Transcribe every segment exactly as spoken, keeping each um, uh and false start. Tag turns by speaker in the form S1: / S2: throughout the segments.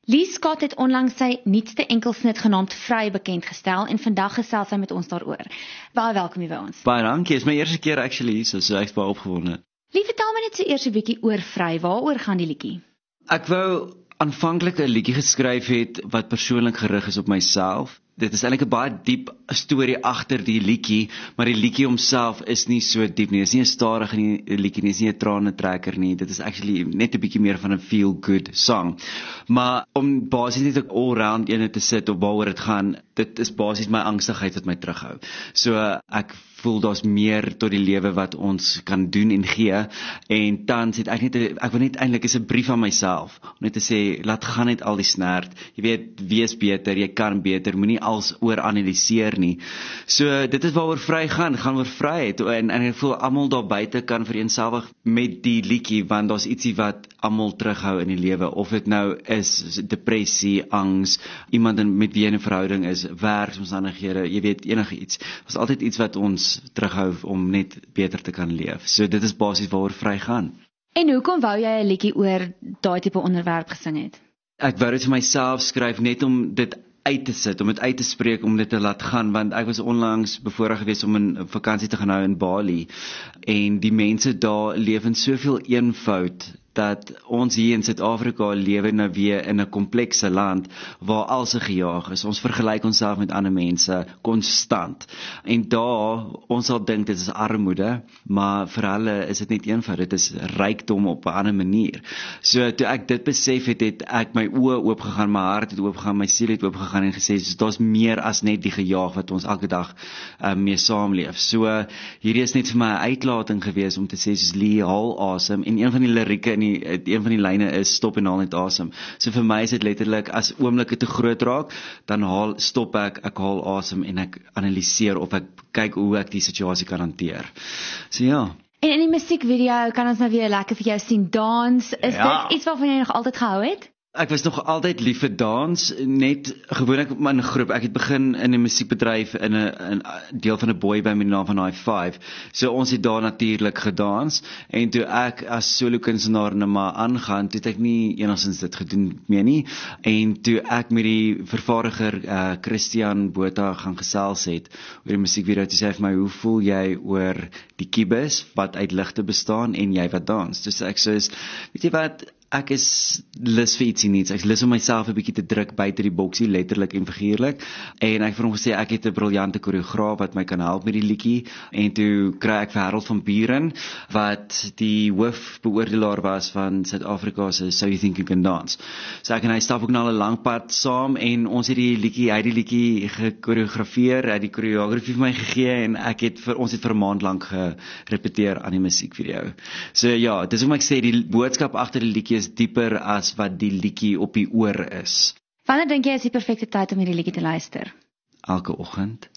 S1: Lee Scott het onlangs sy nuutste enkelsnit genaamd Vry bekendgestel en vandag gesels hy met ons daaroor. Baie welkom hier by ons.
S2: Baie dankie, is my eerste keer actually, so, so ek is baie opgewonde.
S1: Lee, vertel my net so eers 'n bietjie oor Vry, waaroor gaan die liedjie?
S2: Ek wou aanvanklik 'n liedjie geskryf het wat persoonlik gerig is op myself. Dit is eintlik 'n baie diep storie agter die liedjie, maar die liedjie homself is nie so diep nie. Dit is nie 'n stadige nie, liedjie nie, dit is nie 'n tranentrekker nie. Dit is actually net 'n bietjie meer van 'n feel good song. Maar om basies net 'n all-round ene te sit op waaroor dit gaan, dit is basies my angstigheid wat my terughou. So ek voel daar's meer tot die lewe wat ons kan doen en gee, en tans het ek net, ek wil net eintlik is 'n brief aan myself, om net te sê, laat gaan net al die snert, jy weet, wees beter, jy kan beter, moenie als ooranalyseer nie. So dit is waaroor Vry gaan, gaan oor vryheid, en, en ek voel almal daar buite kan vereenselwig met die liedjie, want daar's ietsie wat almal terughou in die lewe, of dit nou is depressie, angs, iemand met wie jy in 'n verhouding is, werksomstandighede, jy weet, enige iets. Daar's altyd iets wat ons terughou om net beter te kan leef. So dit is basies waaroor Vry gaan.
S1: En hoekom wou jy 'n liedjie oor daai tipe onderwerp gesing het?
S2: Ek wou dit vir myself skryf net om dit uit te sit, om dit uit te spreek, om dit te laat gaan, want ek was onlangs bevoorreg geweest om 'n vakansie te gaan hou in Bali, en die mense daar leef in soveel eenvoud, dat ons hier in Suid-Afrika lewe nou weer in 'n komplekse land waar alles gejaag is. Ons vergelyk onsself met ander mense konstant. En daar, ons sal dink dit is armoede, maar vir hulle is dit net eenvoud, dit is rykdom op 'n ander manier. So toe ek dit besef het, het ek my oë oopgegaan, my hart het oopgegaan, my siel het oopgegaan en gesê, so, daar's meer as net die gejaag wat ons elke dag um, mee saamleef. So hierdie is net vir my 'n uitlating gewees om te sê, soos Lee, haal asem, en een van die lirieke in die een van die lyne is, stop en haal net asem. So vir my is dit letterlik, as oomblikke te groot raak, dan haal, stop ek, ek haal asem en ek analiseer of ek kyk hoe ek die situasie kan hanteer. So ja.
S1: En in die musiekvideo kan ons nou weer lekker vir jou sien dans. Is
S2: Ja.
S1: dit iets waarvan jy nog altyd gehou het?
S2: Ek was nog altyd lief vir dans, net gewoonlik in 'n groep. Ek het begin in 'n musiekbedryf in 'n in 'n deel van 'n boyband met die naam van I five. So ons het daar natuurlik gedans, en toe ek as solo kunstenaar nou maar aangaan, toe het ek nie enigstens dit gedoen meer nie. En toe ek met die vervaardiger uh, Christian Botha gaan gesels het oor die musiekvideo, toe sê hy vir my, hoe voel jy oor die kiebus wat uit ligte bestaan en jy wat dans? Dus ek sê, weet jy wat, ek is lus vir ietsie niets. Ek is lus om myself 'n bietjie te druk buite die boksie, letterlik en figuurlik. En ek het vir hom gesê, ek het 'n briljante koreograaf wat my kan help met die liedjie. En toe kry ek vir Harold van Buren, wat die hoofbeoordelaar was van Suid-Afrika se So You Think You Can Dance. So ek en hy stap ook nou al 'n lang pad saam, en ons het die liedjie, hy het die liedjie gekoreografeer, hy het die koreografie vir my gegee, en ek het vir ons het vir 'n maand lank gerepeteer aan die musiekvideo. So ja, dis hoe ek sê, die boodskap agter die liedjie is dieper as wat die liedjie op die oor is.
S1: Wanneer dink jy is die perfekte tyd om hierdie liedjie te luister?
S2: Elke oggend.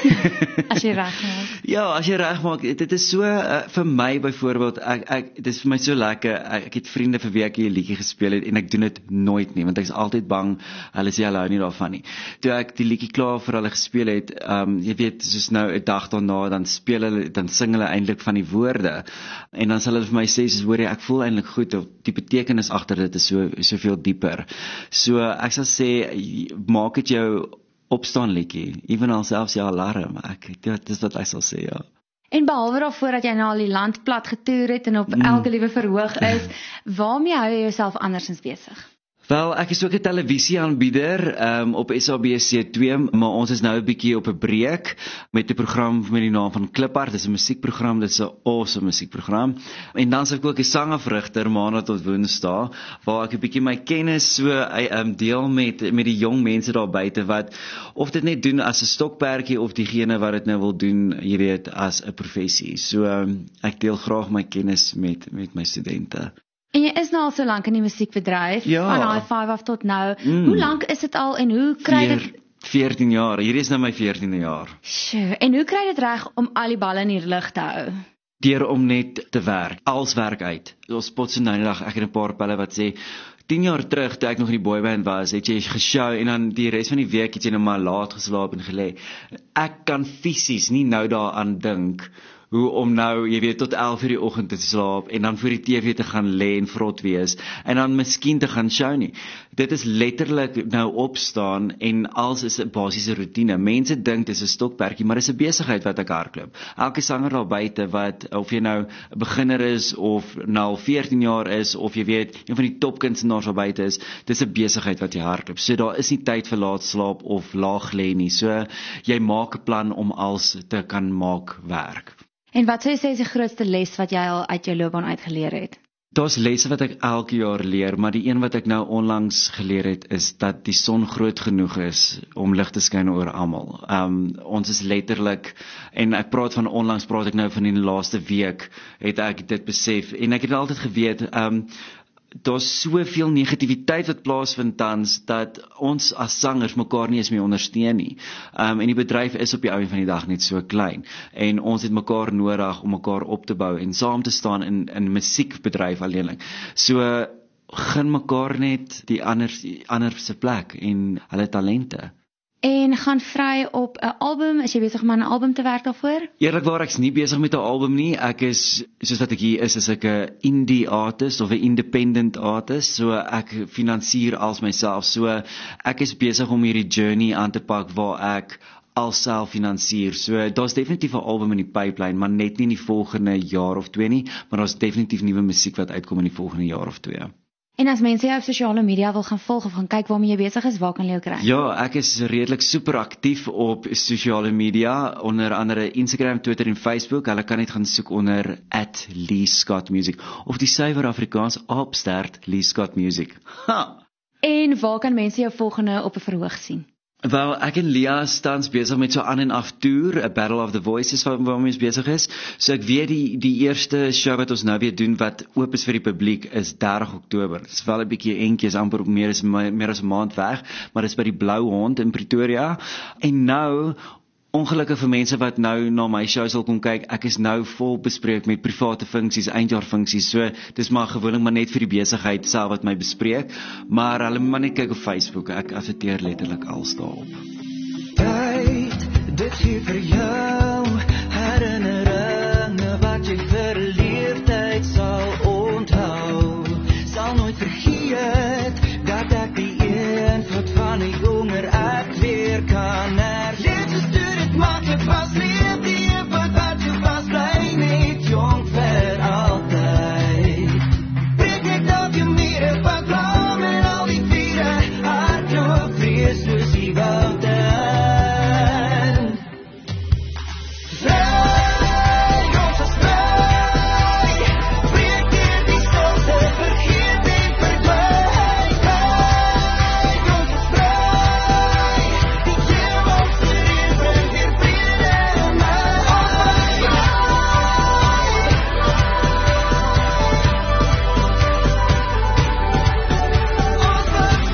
S1: As jy reg maak.
S2: Ja, as jy reg maak, dit is so, uh, vir my byvoorbeeld, ek, ek, dit is vir my so lekker, ek, ek het vriende vir wie ek hier 'n liedjie gespeel het, en ek doen dit nooit nie, want ek is altyd bang, hulle sê hulle hou nie daarvan nie. Toe ek die liedjie klaar vir hulle gespeel het, um, jy weet, soos nou 'n dag daarna, dan speel hulle, dan sing hulle eintlik van die woorde, en dan sal hulle vir my sê, soos, hoor jy, ek voel eintlik goed, of die betekenis agter dit is so, soveel dieper. So, ek sal sê, maak dit jou opstaan liedjie, evenal selfs jou alarm, ek, dit is wat ek sal sê, ja.
S1: En behalwe daarvoor dat jy nou al die land plat getoer het en op mm. elke liewe verhoog is, waarmee hou jy jouself andersins besig?
S2: Wel, ek is ook 'n televisieaanbieder um, op S A B C twee, maar ons is nou 'n bietjie op 'n breek met 'n program met die naam van Kliphard. Dit is 'n musiekprogram, dit is 'n awesome musiekprogram. En dan sal ek ook 'n sangafrigter maandag tot woensdae, waar ek 'n bietjie my kennis so um, deel met met die jong mense daar buite wat of dit net doen as 'n stokperdjie of diegene wat dit nou wil doen, jy weet, as 'n professie. So um, ek deel graag my kennis met met my studente.
S1: En jy is nou al so lank in die musiekbedryf,
S2: Ja.
S1: van I five af tot nou.
S2: Mm.
S1: Hoe lank is dit al en hoe kry
S2: Vier-
S1: dit...
S2: veertien jaar, hier is nou my veertiende jaar.
S1: Sjoe, en hoe kry dit reg om al die balle in die lug te hou?
S2: Deur om net te werk, als werk uit. Ons spot so nou die dag, ek het 'n paar pelle wat sê, tien jaar terug, toe ek nog in die boyband was, het jy geshow, en dan die res van die week het jy nou maar laat geslaap en gelê. Ek kan fisies nie nou daaraan dink, hoe om nou, jy weet, tot elf uur die oggend te slaap en dan voor die T V te gaan lê en vrot wees en dan miskien te gaan show nie. Dit is letterlik nou opstaan en als is 'n basiese roetine. Mense dink dit is 'n stokperdjie, maar dit is 'n besigheid wat ek hardloop. Elke sanger daar buite wat, of jy nou 'n beginner is of nou al veertien jaar is of jy weet, een van die topkunstenaars daar buite is, dis 'n besigheid wat jy hardloop. So daar is nie tyd vir laat slaap of laag lê nie. So jy maak 'n plan om als te kan maak werk.
S1: En wat sou jy sê is die grootste les wat jy al uit jou loopbaan uitgeleer het?
S2: Daar's lesse wat ek elke jaar leer, maar die een wat ek nou onlangs geleer het, is dat die son groot genoeg is om lig te skyn oor almal. Um, ons is letterlik, en ek praat van onlangs, praat ek nou van die laaste week, het ek dit besef, en ek het altyd geweet, um, daar's soveel negativiteit wat plaasvind tans, dat ons as sangers mekaar nie eens meer ondersteun nie. Um, en die bedryf is op die einde van die dag net so klein. En ons het mekaar nodig om mekaar op te bou en saam te staan in, in musiekbedryf alleenlik. So, gun mekaar net die ander, die ander se plek en hulle talente.
S1: En gaan vry op 'n album, is jy besig om aan 'n album te werk daarvoor?
S2: Eerlikwaar, ek's nie besig met 'n album nie. Ek is, soos wat ek hier is, is ek 'n indie artist of 'n independent artist, so ek finansier als myself. So ek is besig om hierdie journey aan te pak waar ek alself finansier. So daar's definitief 'n album in die pipeline, maar net nie in die volgende jaar of twee nie, maar daar's definitief nuwe musiek wat uitkom in die volgende jaar of twee.
S1: En as mense jou op sosiale media wil gaan volg of gaan kyk waarmee jy besig is, waar kan hulle jou kry?
S2: Ja, ek is redelik super aktief op sosiale media, onder andere Instagram, Twitter en Facebook. Hulle kan net gaan soek onder at Lee Scott Music of die suiwer Afrikaans Aapstert Lee Scott Music. Ha!
S1: En waar kan mense jou volgende op 'n verhoog sien?
S2: Wel, ek en Lia is tans besig met so aan en af toer, 'n Battle of the Voices waarmee ons besig is. So ek weet die die eerste show wat ons nou weer doen wat oop is vir die publiek is dertig Oktober. Dit is wel 'n bietjie entjie, is amper meer as meer as 'n maand weg, maar dit is by die Blou Hond in Pretoria. En nou ongelukkig vir mense wat nou na my show sal kom kyk, ek is nou vol bespreek met private funksies, eindjaarfunksies, so dis maar gewoonlik maar net vir die besigheid self wat my bespreek, maar hulle moet maar net kyk op Facebook, ek adverteer letterlik als daarop.
S3: Tyd, dit hier vir jou, herinneringe wat jy vir leeftyd sal onthou, sal nooit vergeet, dat ek die invloed van 'n jonger ek weer kan herleef. Maklik was leef die invloed wat jy was, bly net jong vir altyd. Breek ek dat jy meer van blom en al die vierde, hardloop vrees soos die wouden. Vry, ons is vry, breek hier die stilte, vergeet en verdwyn. Vry, ons is vry, die geel ons verheven weer vrede in my hart. Ons is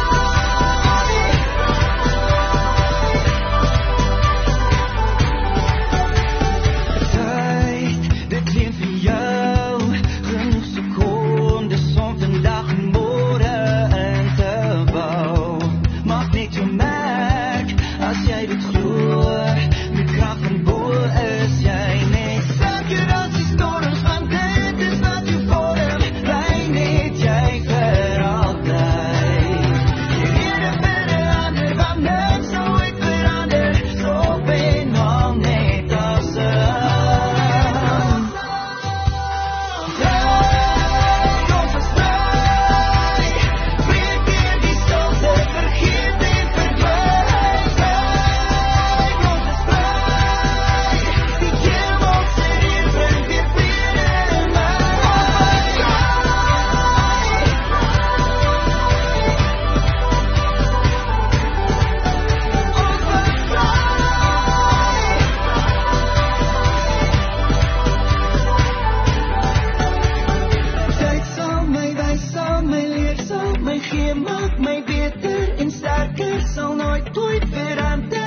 S3: vry. Tyd, dit leen vir jou, genoeg sekondes om vandag en môre in te bou. Maak net jou merk, as jy dit glo, met krag en bo is jy net sterker as die storms, want dit is wat jy vorm, bly net jy vir altyd. Jy leer verder ander, want niks sal ooit verander, so ben al net as een. Vry, ons is vry, breek hier die stilte, vergeet en verdwyn. Vry, ons is vry, die geel ons verheven weer vrede in my hart. Tyd sal my wys, sal my leer, sal my gee, maak my beter en sterker, sal nooit ooit verander.